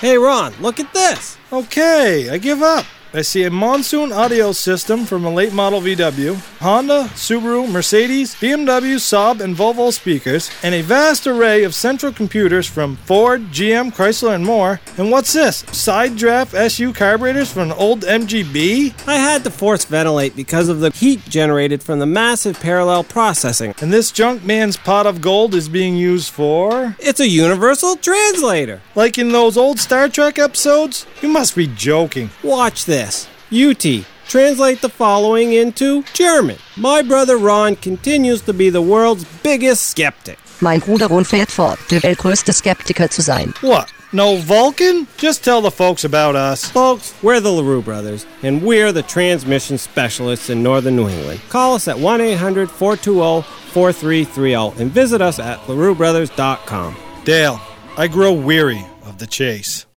Hey Ron, look at this. Okay, I give up. I see a monsoon audio system from a late model VW, Honda, Subaru, Mercedes, BMW, Saab, and Volvo speakers, and a vast array of central computers from Ford, GM, Chrysler, and more. And what's this? Side draft SU carburetors from an old MGB? I had to force ventilate because of the heat generated from the massive parallel processing. And this junk man's pot of gold is being used for? It's a universal translator. Like in those old Star Trek episodes? You must be joking. Watch this. UT. Translate the following into German. My brother Ron continues to be the world's biggest skeptic. Mein Bruder Ron fährt fort, der weltgrößte Skeptiker zu sein. What? No Vulcan? Just tell the folks about us. Folks, we're the LaRue Brothers, and we're the transmission specialists in northern New England. Call us at 1-800-420-4330 and visit us at LaRueBrothers.com. Dale, I grow weary of the chase.